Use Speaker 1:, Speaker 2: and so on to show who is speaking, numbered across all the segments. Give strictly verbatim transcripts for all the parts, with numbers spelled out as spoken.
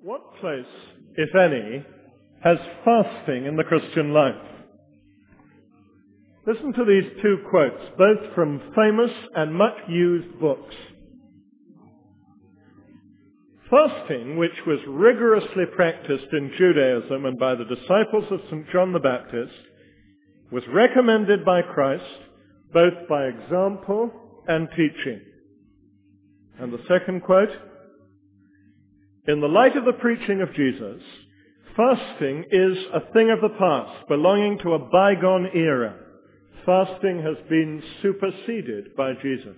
Speaker 1: What place, if any, has fasting in the Christian life? Listen to these two quotes, both from famous and much used books. Fasting, which was rigorously practiced in Judaism and by the disciples of Saint John the Baptist, was recommended by Christ both by example and teaching. And the second quote, in the light of the preaching of Jesus, fasting is a thing of the past, belonging to a bygone era. Fasting has been superseded by Jesus.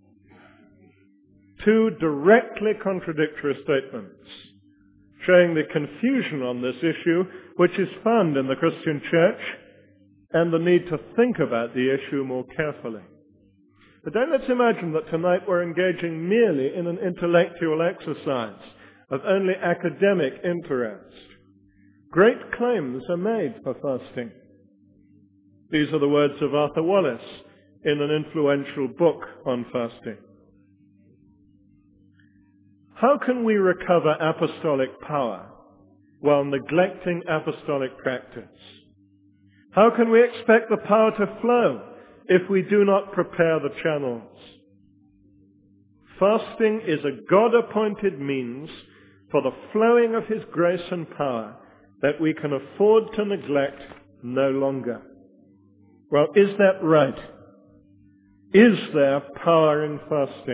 Speaker 1: Two directly contradictory statements showing the confusion on this issue which is found in the Christian church and the need to think about the issue more carefully. But don't let's imagine that tonight we're engaging merely in an intellectual exercise of only academic interest. Great claims are made for fasting. These are the words of Arthur Wallis in an influential book on fasting. How can we recover apostolic power while neglecting apostolic practice? How can we expect the power to flow if we do not prepare the channels? Fasting is a God-appointed means for the flowing of His grace and power that we can afford to neglect no longer. Well, is that right? Is there power in fasting?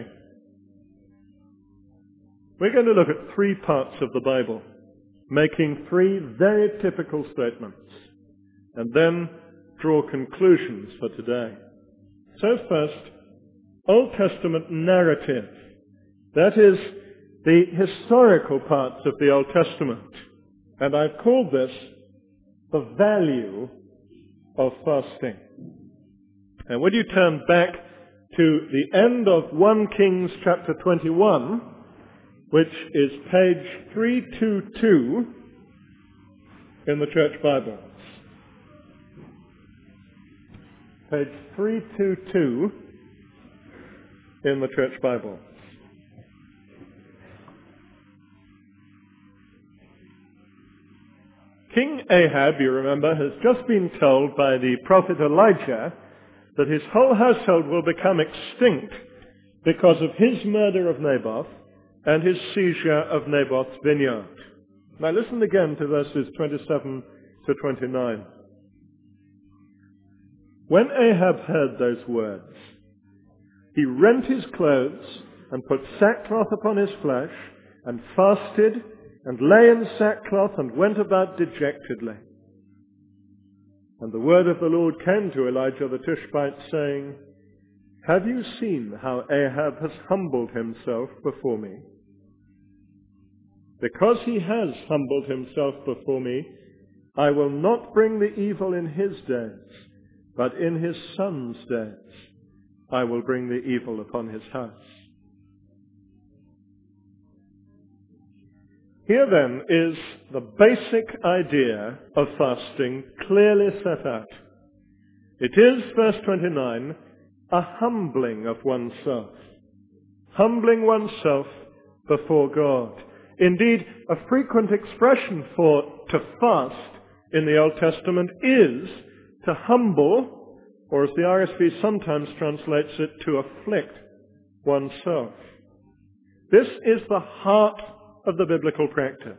Speaker 1: We're going to look at three parts of the Bible, making three very typical statements, and then draw conclusions for today. So first, Old Testament narrative. That is, the historical parts of the Old Testament. And I've called this the value of fasting. And would you turn back to the end of First Kings chapter twenty-one, which is page three twenty-two in the Church Bible. Page three twenty-two in the Church Bible. King Ahab, you remember, has just been told by the prophet Elijah that his whole household will become extinct because of his murder of Naboth and his seizure of Naboth's vineyard. Now listen again to verses twenty-seven to twenty-nine. When Ahab heard those words, he rent his clothes and put sackcloth upon his flesh and fasted and lay in sackcloth and went about dejectedly. And the word of the Lord came to Elijah the Tishbite, saying, have you seen how Ahab has humbled himself before me? Because he has humbled himself before me, I will not bring the evil in his days, but in his son's days I will bring the evil upon his house. Here then is the basic idea of fasting clearly set out. It is, verse twenty-nine, a humbling of oneself. Humbling oneself before God. Indeed, a frequent expression for to fast in the Old Testament is to humble, or as the R S V sometimes translates it, to afflict oneself. This is the heart of the biblical practice.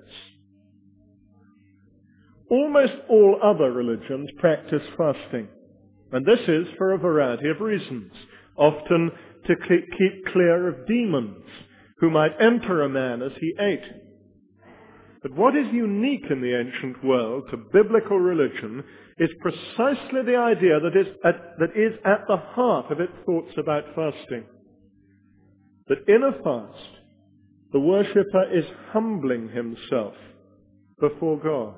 Speaker 1: Almost all other religions practice fasting, and this is for a variety of reasons, often to keep clear of demons who might enter a man as he ate. But what is unique in the ancient world to biblical religion is precisely the idea that is at, that is at the heart of its thoughts about fasting. That in a fast, the worshipper is humbling himself before God.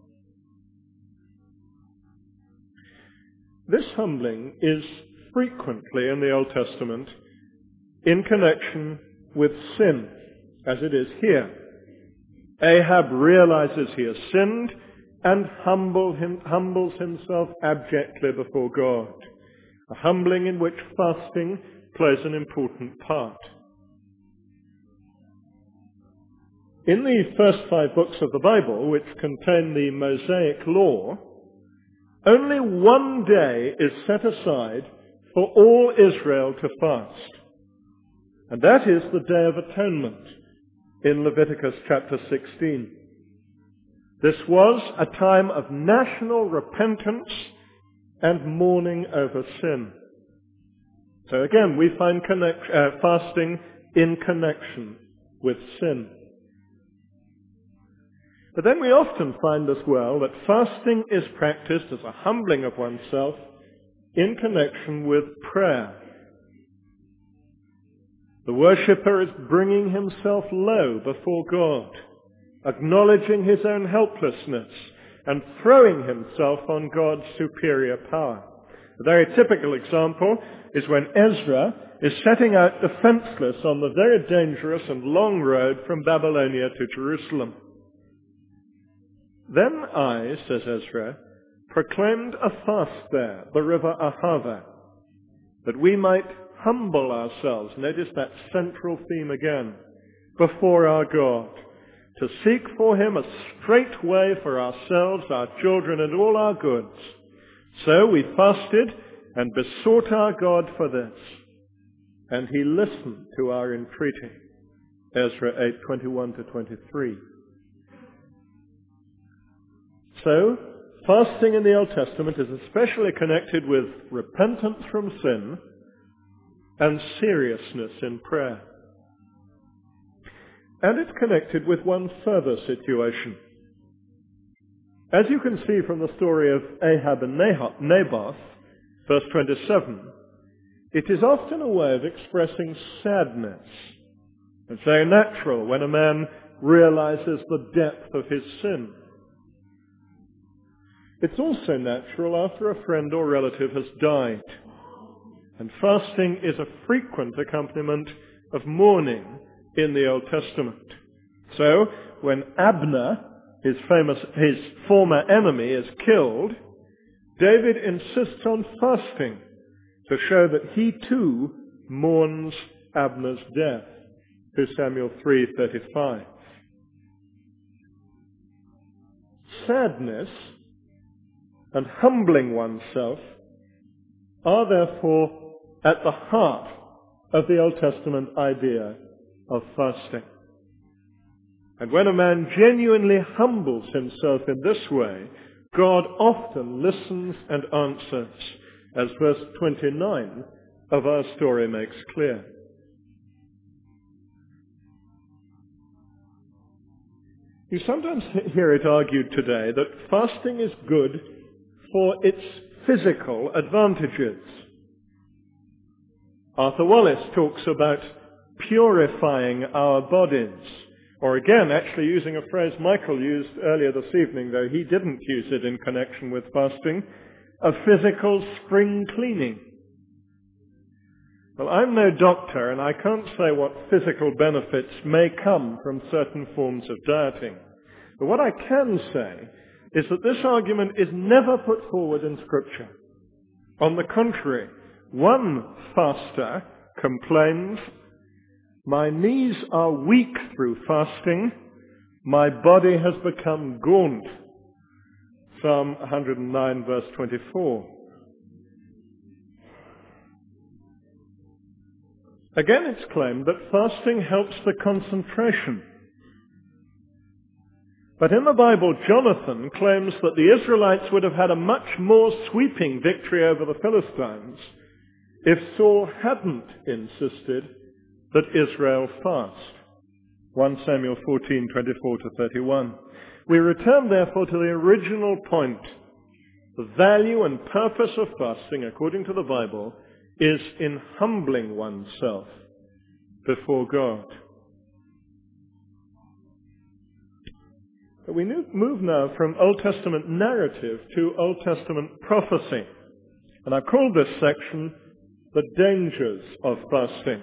Speaker 1: This humbling is frequently in the Old Testament in connection with sin, as it is here. Ahab realizes he has sinned and humble him, humbles himself abjectly before God, a humbling in which fasting plays an important part. In the first five books of the Bible, which contain the Mosaic Law, only one day is set aside for all Israel to fast. And that is the Day of Atonement in Leviticus chapter sixteen. This was a time of national repentance and mourning over sin. So again, we find connect, uh, fasting in connection with sin. But then we often find as well that fasting is practiced as a humbling of oneself in connection with prayer. The worshipper is bringing himself low before God, acknowledging his own helplessness and throwing himself on God's superior power. A very typical example is when Ezra is setting out defenseless on the very dangerous and long road from Babylonia to Jerusalem. Then I, says Ezra, proclaimed a fast there, the river Ahava, that we might humble ourselves, notice that central theme again, before our God, to seek for him a straight way for ourselves, our children, and all our goods. So we fasted and besought our God for this, and he listened to our entreaty. Ezra eight, twenty-one to twenty-three. So, fasting in the Old Testament is especially connected with repentance from sin and seriousness in prayer. And it's connected with one further situation. As you can see from the story of Ahab and Naboth, verse twenty-seven, it is often a way of expressing sadness. It's very natural when a man realizes the depth of his sin. It's also natural after a friend or relative has died. And fasting is a frequent accompaniment of mourning in the Old Testament. So, when Abner, his famous, his former enemy, is killed, David insists on fasting to show that he too mourns Abner's death. Second Samuel three thirty-five. Sadness and humbling oneself are therefore at the heart of the Old Testament idea of fasting. And when a man genuinely humbles himself in this way, God often listens and answers, as verse twenty-nine of our story makes clear. You sometimes hear it argued today that fasting is good for its physical advantages. Arthur Wallis talks about purifying our bodies. Or again, actually using a phrase Michael used earlier this evening, though he didn't use it in connection with fasting, a physical spring cleaning. Well, I'm no doctor, and I can't say what physical benefits may come from certain forms of dieting. But what I can say is that this argument is never put forward in Scripture. On the contrary, one faster complains, "My knees are weak through fasting. My body has become gaunt." Psalm one hundred nine, verse twenty-four. Again, it's claimed that fasting helps the concentration. But in the Bible, Jonathan claims that the Israelites would have had a much more sweeping victory over the Philistines if Saul hadn't insisted that Israel fast. First Samuel fourteen, twenty-four to thirty-one. We return therefore to the original point. The value and purpose of fasting, according to the Bible, is in humbling oneself before God. But we move now from Old Testament narrative to Old Testament prophecy. And I've called this section the dangers of fasting.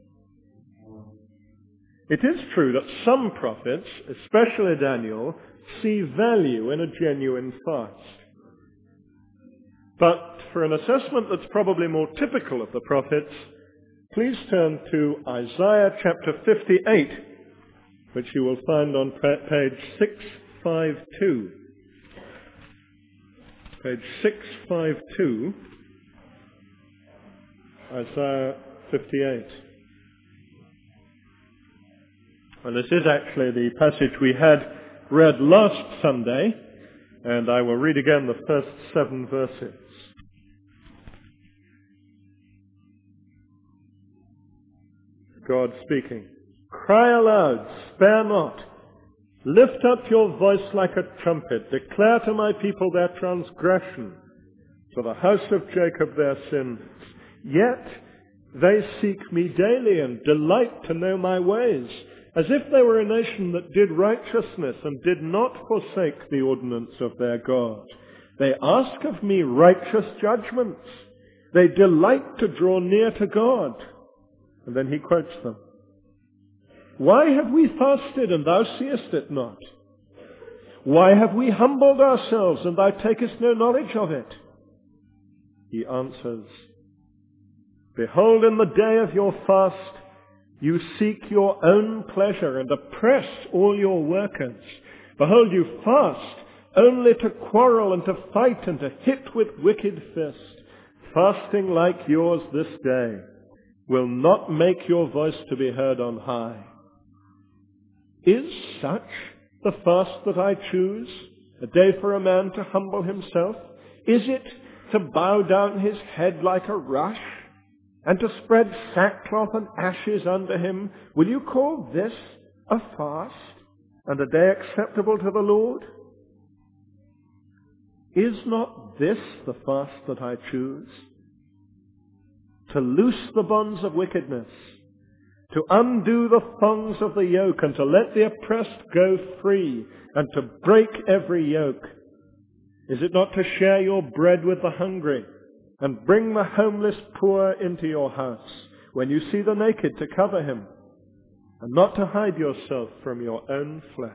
Speaker 1: It is true that some prophets, especially Daniel, see value in a genuine fast. But for an assessment that's probably more typical of the prophets, please turn to Isaiah chapter fifty-eight which you will find on page six fifty-two. Page six fifty-two, Isaiah fifty-eight. And this is actually the passage we had read last Sunday, and I will read again the first seven verses. God speaking. Cry aloud, spare not. Lift up your voice like a trumpet. Declare to my people their transgression, to the house of Jacob their sins. Yet they seek me daily and delight to know my ways, as if they were a nation that did righteousness and did not forsake the ordinance of their God. They ask of me righteous judgments. They delight to draw near to God. And then he quotes them. Why have we fasted, and thou seest it not? Why have we humbled ourselves, and thou takest no knowledge of it? He answers, Behold, in the day of your fast, you seek your own pleasure and oppress all your workers. Behold, you fast only to quarrel and to fight and to hit with wicked fist. Fasting like yours this day will not make your voice to be heard on high. Is such the fast that I choose, a day for a man to humble himself? Is it to bow down his head like a rush, and to spread sackcloth and ashes under him? Will you call this a fast, and a day acceptable to the Lord? Is not this the fast that I choose? To loose the bonds of wickedness, to undo the thongs of the yoke, and to let the oppressed go free, and to break every yoke? Is it not to share your bread with the hungry, and bring the homeless poor into your house, when you see the naked to cover him, and not to hide yourself from your own flesh?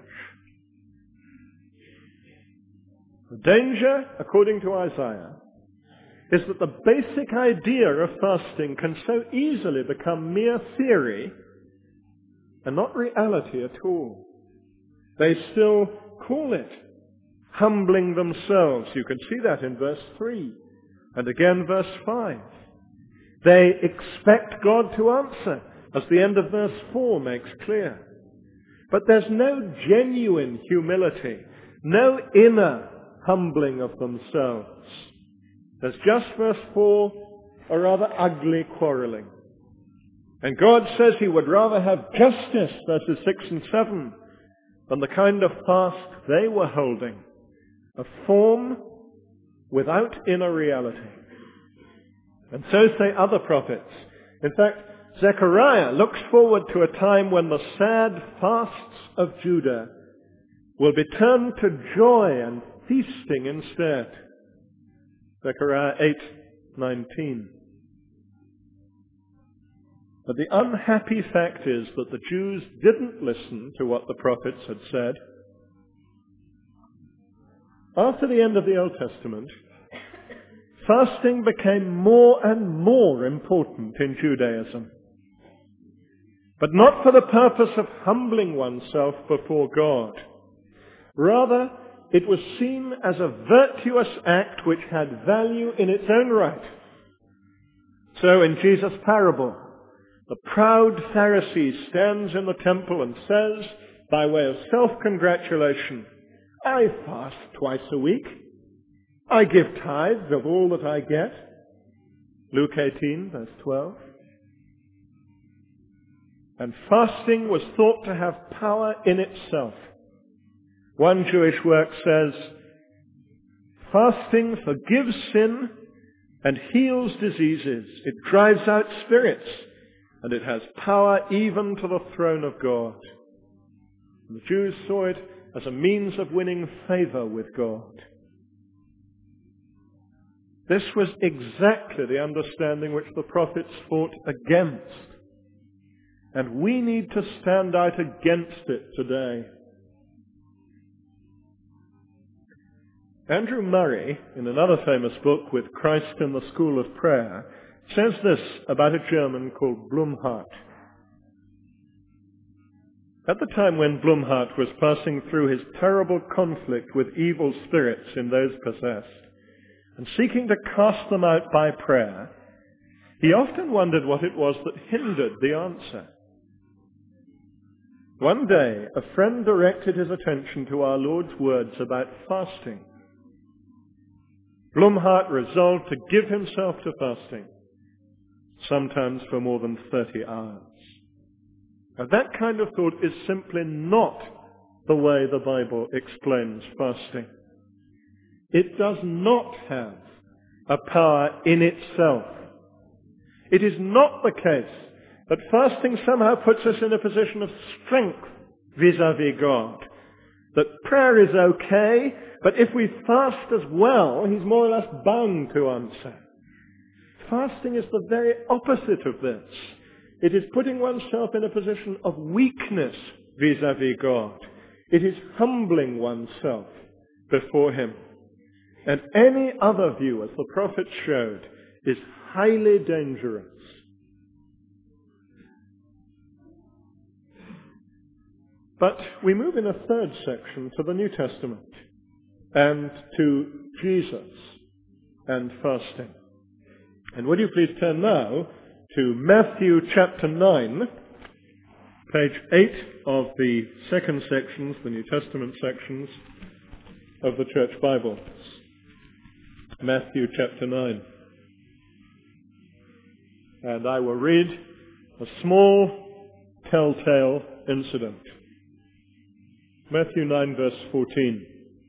Speaker 1: The danger, according to Isaiah, is that the basic idea of fasting can so easily become mere theory and not reality at all. They still call it humbling themselves. You can see that in verse three and again verse five. They expect God to answer, as the end of verse four makes clear. But there's no genuine humility, no inner humbling of themselves. There's just verse four, a rather ugly quarreling. And God says he would rather have justice, verses six and seven, than the kind of fast they were holding, a form without inner reality. And so say other prophets. In fact, Zechariah looks forward to a time when the sad fasts of Judah will be turned to joy and feasting instead. Zechariah eight nineteen. But the unhappy fact is that the Jews didn't listen to what the prophets had said. After the end of the Old Testament, fasting became more and more important in Judaism. But not for the purpose of humbling oneself before God. Rather, it was seen as a virtuous act which had value in its own right. So in Jesus' parable, the proud Pharisee stands in the temple and says, by way of self-congratulation, I fast twice a week. I give tithes of all that I get. Luke eighteen, verse twelve. And fasting was thought to have power in itself. One Jewish work says, fasting forgives sin and heals diseases. It drives out spirits, and it has power even to the throne of God. And the Jews saw it as a means of winning favor with God. This was exactly the understanding which the prophets fought against. And we need to stand out against it today. Andrew Murray, in another famous book, With Christ in the School of Prayer, says this about a German called Blumhardt. At the time when Blumhardt was passing through his terrible conflict with evil spirits in those possessed, and seeking to cast them out by prayer, he often wondered what it was that hindered the answer. One day, a friend directed his attention to our Lord's words about fasting. Blumhardt resolved to give himself to fasting, sometimes for more than thirty hours. Now, that kind of thought is simply not the way the Bible explains fasting. It does not have a power in itself. It is not the case that fasting somehow puts us in a position of strength vis-à-vis God. That prayer is okay, but if we fast as well, he's more or less bound to answer. Fasting is the very opposite of this. It is putting oneself in a position of weakness vis-à-vis God. It is humbling oneself before him. And any other view, as the prophet showed, is highly dangerous. But we move in a third section to the New Testament and to Jesus and fasting. And would you please turn now to Matthew chapter nine, page eight of the second sections, the New Testament sections of the Church Bible. Matthew chapter nine. And I will read a small telltale incident. Matthew nine, verse fourteen.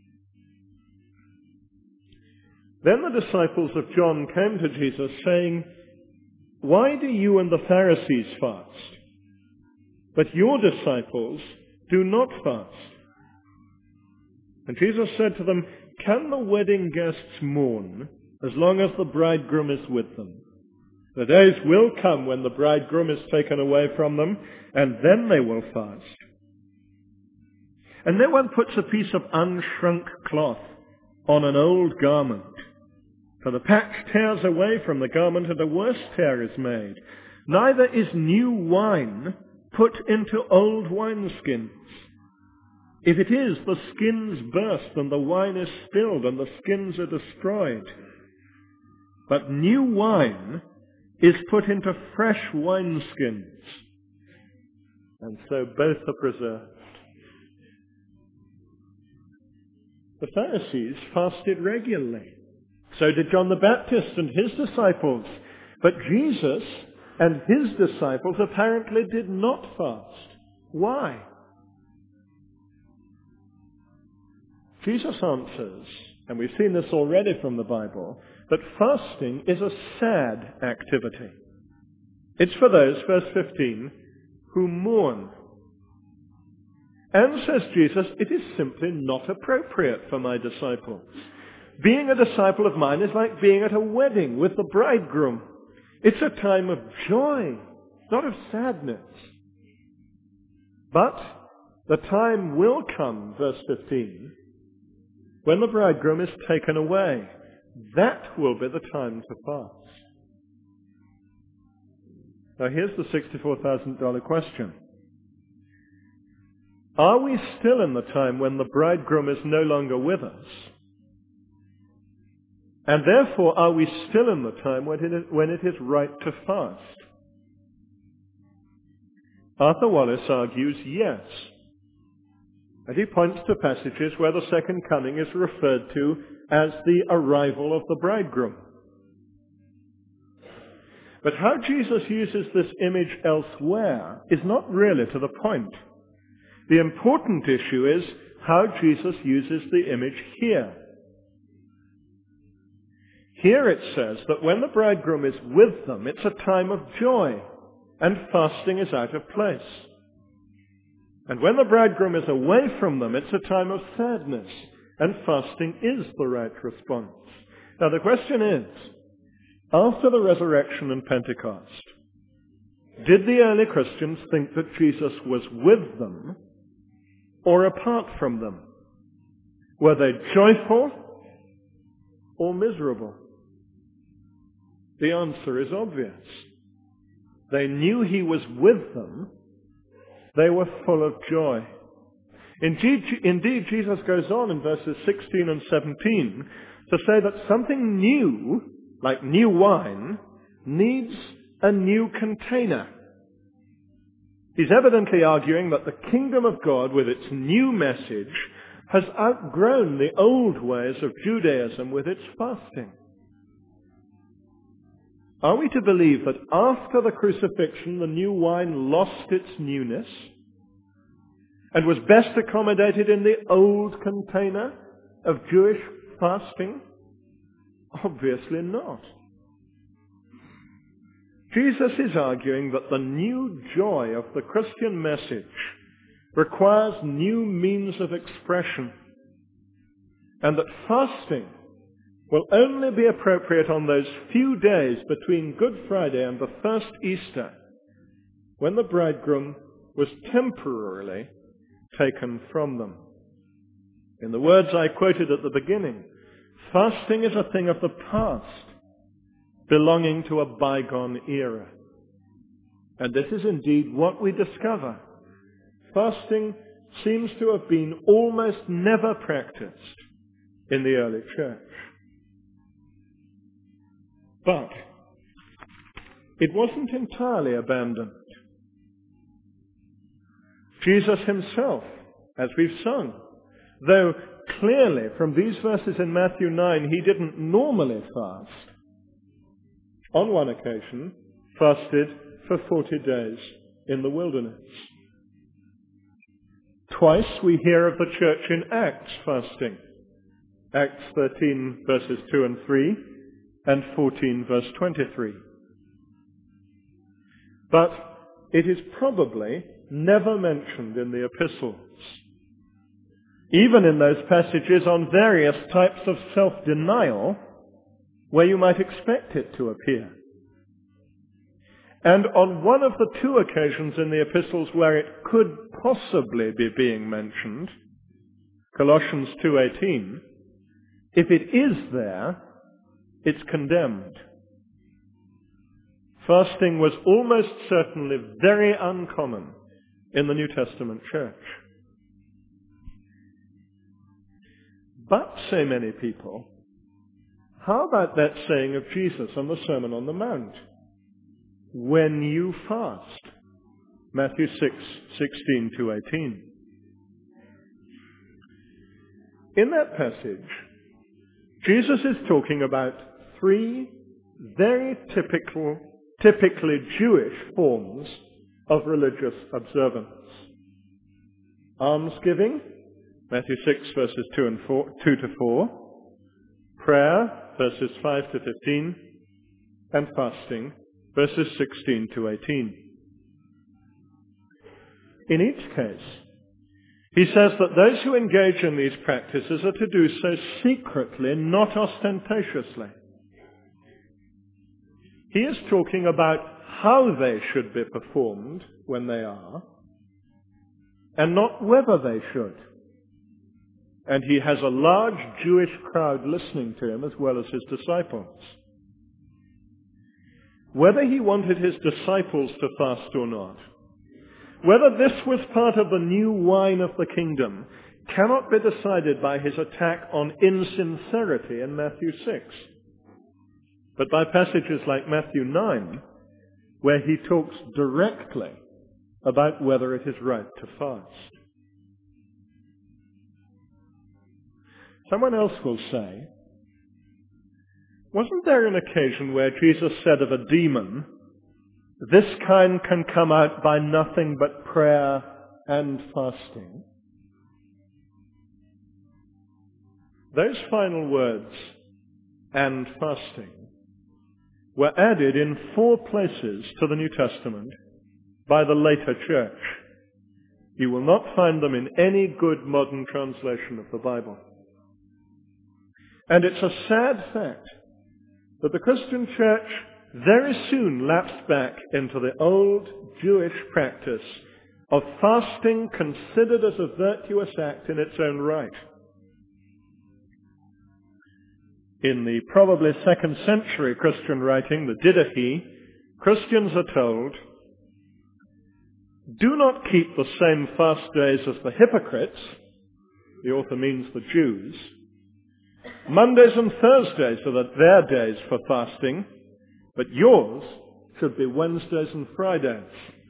Speaker 1: Then the disciples of John came to Jesus, saying, "Why do you and the Pharisees fast, but your disciples do not fast?" And Jesus said to them, "Can the wedding guests mourn as long as the bridegroom is with them? The days will come when the bridegroom is taken away from them, and then they will fast. And no one puts a piece of unshrunk cloth on an old garment, for the patch tears away from the garment and a worse tear is made. Neither is new wine put into old wineskins. If it is, the skins burst and the wine is spilled and the skins are destroyed. But new wine is put into fresh wineskins, and so both are preserved." The Pharisees fasted regularly. So did John the Baptist and his disciples. But Jesus and his disciples apparently did not fast. Why? Jesus answers, and we've seen this already from the Bible, that fasting is a sad activity. It's for those, verse fifteen, who mourn. And, says Jesus, it is simply not appropriate for my disciples. Being a disciple of mine is like being at a wedding with the bridegroom. It's a time of joy, not of sadness. But the time will come, verse fifteen, when the bridegroom is taken away. That will be the time to fast. Now here's the sixty-four thousand dollars question. Are we still in the time when the bridegroom is no longer with us? And therefore, are we still in the time when it is, when it is right to fast? Arthur Wallace argues yes. And he points to passages where the second coming is referred to as the arrival of the bridegroom. But how Jesus uses this image elsewhere is not really to the point. The important issue is how Jesus uses the image here. Here it says that when the bridegroom is with them, it's a time of joy, and fasting is out of place. And when the bridegroom is away from them, it's a time of sadness, and fasting is the right response. Now the question is, after the resurrection and Pentecost, did the early Christians think that Jesus was with them or apart from them? Were they joyful or miserable? The answer is obvious. They knew he was with them. they were full of joy. Indeed, indeed, Jesus goes on in verses sixteen and seventeen to say that something new, like new wine, needs a new container. He's evidently arguing that the kingdom of God, with its new message, has outgrown the old ways of Judaism with its fasting. Are we to believe that after the crucifixion, the new wine lost its newness and was best accommodated in the old container of Jewish fasting? Obviously not. Jesus is arguing that the new joy of the Christian message requires new means of expression, and that fasting will only be appropriate on those few days between Good Friday and the first Easter, when the bridegroom was temporarily taken from them. In the words I quoted at the beginning, fasting is a thing of the past, belonging to a bygone era. And this is indeed what we discover. Fasting seems to have been almost never practiced in the early church. But it wasn't entirely abandoned. Jesus himself, as we've sung, though clearly from these verses in Matthew nine he didn't normally fast, on one occasion fasted for forty days in the wilderness. Twice we hear of the church in Acts fasting. Acts thirteen verses two and three and fourteen verse twenty-three. But it is probably never mentioned in the epistles, even in those passages on various types of self-denial where you might expect it to appear. And on one of the two occasions in the epistles where it could possibly be being mentioned, Colossians two eighteen, if it is there, it's condemned. Fasting was almost certainly very uncommon in the New Testament church. But, say many people, how about that saying of Jesus on the Sermon on the Mount? When you fast. Matthew six, sixteen to eighteen. In that passage, Jesus is talking about three very typical, typically Jewish forms of religious observance. Almsgiving, Matthew six, verses two and four, two to four. Prayer, verses five to fifteen. And fasting, verses sixteen to eighteen. In each case, he says that those who engage in these practices are to do so secretly, not ostentatiously. He is talking about how they should be performed when they are, and not whether they should. And he has a large Jewish crowd listening to him as well as his disciples. Whether he wanted his disciples to fast or not, whether this was part of the new wine of the kingdom, cannot be decided by his attack on insincerity in Matthew six, but by passages like Matthew nine, where he talks directly about whether it is right to fast. Someone else will say, wasn't there an occasion where Jesus said of a demon, this kind can come out by nothing but prayer and fasting? Those final words, and fasting, were added in four places to the New Testament by the later church. You will not find them in any good modern translation of the Bible. And it's a sad fact that the Christian church very soon lapsed back into the old Jewish practice of fasting considered as a virtuous act in its own right. In the probably second century Christian writing, the Didache, Christians are told, Do not keep the same fast days as the hypocrites. The author means the Jews. Mondays and Thursdays are their days for fasting, but yours should be Wednesdays and Fridays.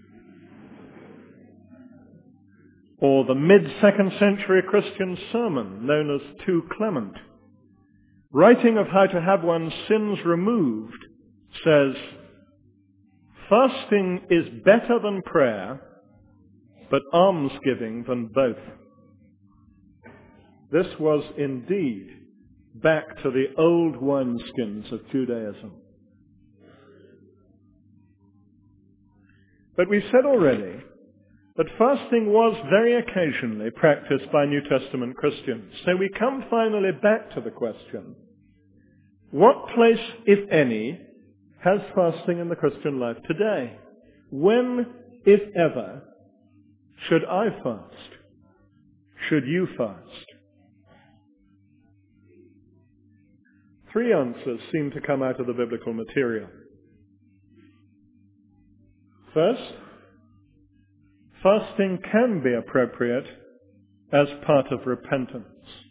Speaker 1: Or the mid-second century Christian sermon known as Tu Clement, writing of how to have one's sins removed, says, fasting is better than prayer, but almsgiving than both. This was indeed back to the old wineskins of Judaism. But we said already that fasting was very occasionally practiced by New Testament Christians. So we come finally back to the question, what place, if any, has fasting in the Christian life today? When, if ever, should I fast? Should you fast? Three answers seem to come out of the biblical material. First, fasting can be appropriate as part of repentance.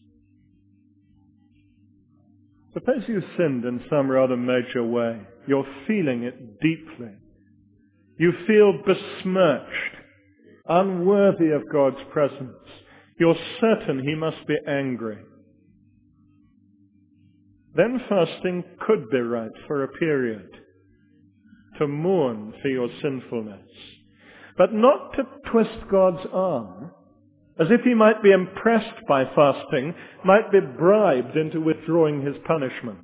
Speaker 1: Suppose you sinned in some rather major way. You're feeling it deeply. You feel besmirched, unworthy of God's presence. You're certain he must be angry. Then fasting could be right for a period, to mourn for your sinfulness, but not to twist God's arm, as if he might be impressed by fasting, might be bribed into withdrawing his punishment.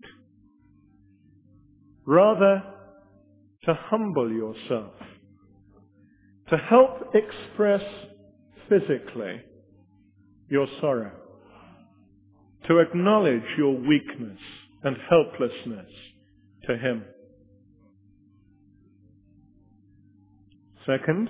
Speaker 1: Rather, to humble yourself, to help express physically your sorrow, to acknowledge your weakness and helplessness to him. Second,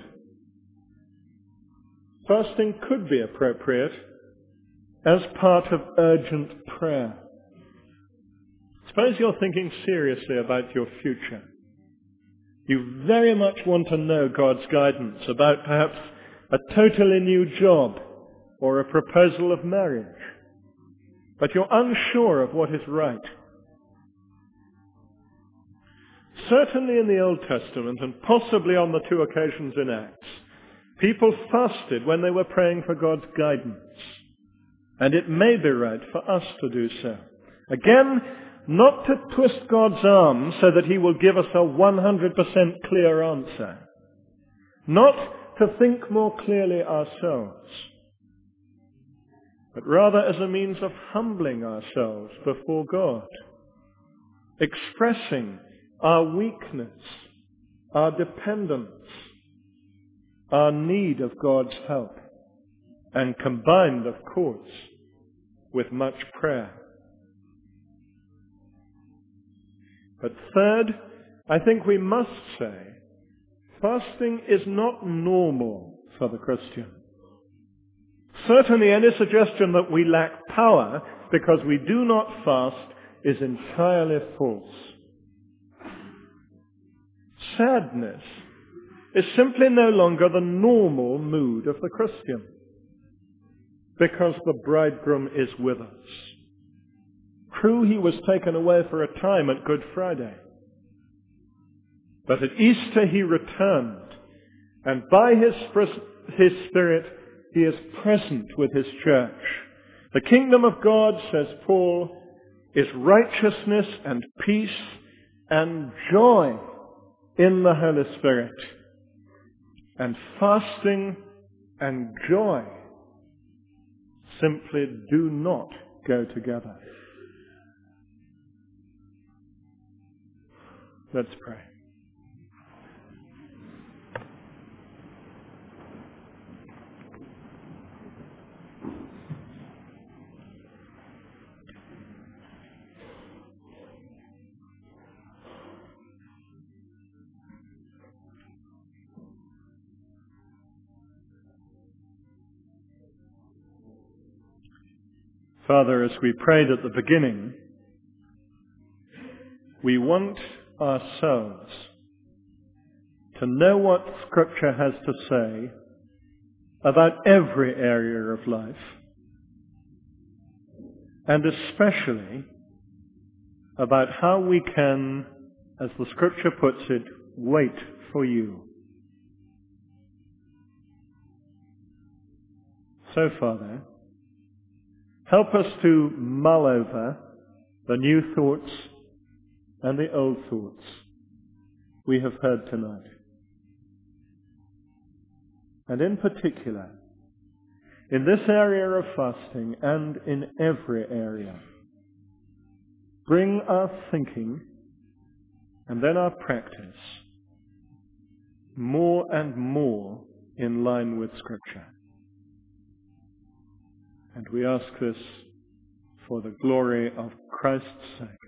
Speaker 1: fasting could be appropriate as part of urgent prayer. Suppose you're thinking seriously about your future. You very much want to know God's guidance about perhaps a totally new job or a proposal of marriage, but you're unsure of what is right. Certainly in the Old Testament, and possibly on the two occasions in Acts, people fasted when they were praying for God's guidance. And it may be right for us to do so. Again, not to twist God's arm so that he will give us a one hundred percent clear answer. Not to think more clearly ourselves, but rather as a means of humbling ourselves before God, expressing our weakness, our dependence, our need of God's help, and combined, of course, with much prayer. But third, I think we must say, fasting is not normal for the Christian. Certainly any suggestion that we lack power because we do not fast is entirely false. Sadness is simply no longer the normal mood of the Christian, because the bridegroom is with us. True, he was taken away for a time at Good Friday, but at Easter he returned, and by his, his Spirit he is present with his church. The kingdom of God, says Paul, is righteousness and peace and joy in the Holy Spirit. And fasting and joy simply do not go together. Let's pray. Father, as we prayed at the beginning, we want ourselves to know what Scripture has to say about every area of life, and especially about how we can, as the Scripture puts it, wait for you. So, Father, help us to mull over the new thoughts and the old thoughts we have heard tonight. And in particular, in this area of fasting and in every area, bring our thinking and then our practice more and more in line with Scripture. And we ask this for the glory of Christ's sake.